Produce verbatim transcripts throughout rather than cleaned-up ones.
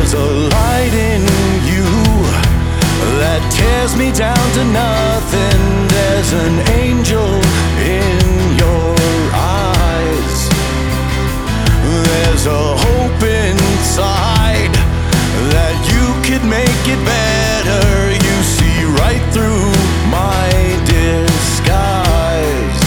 There's a light in you that tears me down to nothing. There's an angel in your eyes. There's a hope inside that you could make it better. You see right through my disguise.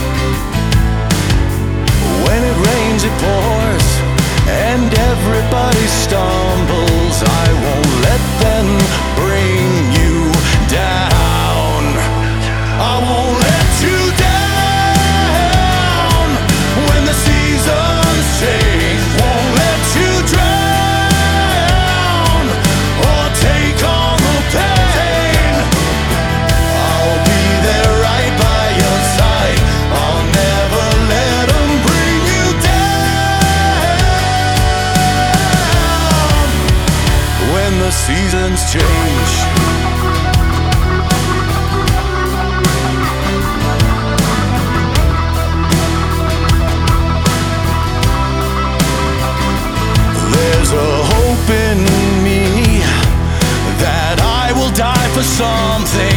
When it rains, it pours, and everybody stumbles. I won't let them bring you down. I won't let you down. When the seasons change, won't let you drown or take on the pain. I'll be there right by your side. I'll never let them bring you down. When the seasons change, there's a hope in me that I will die for something.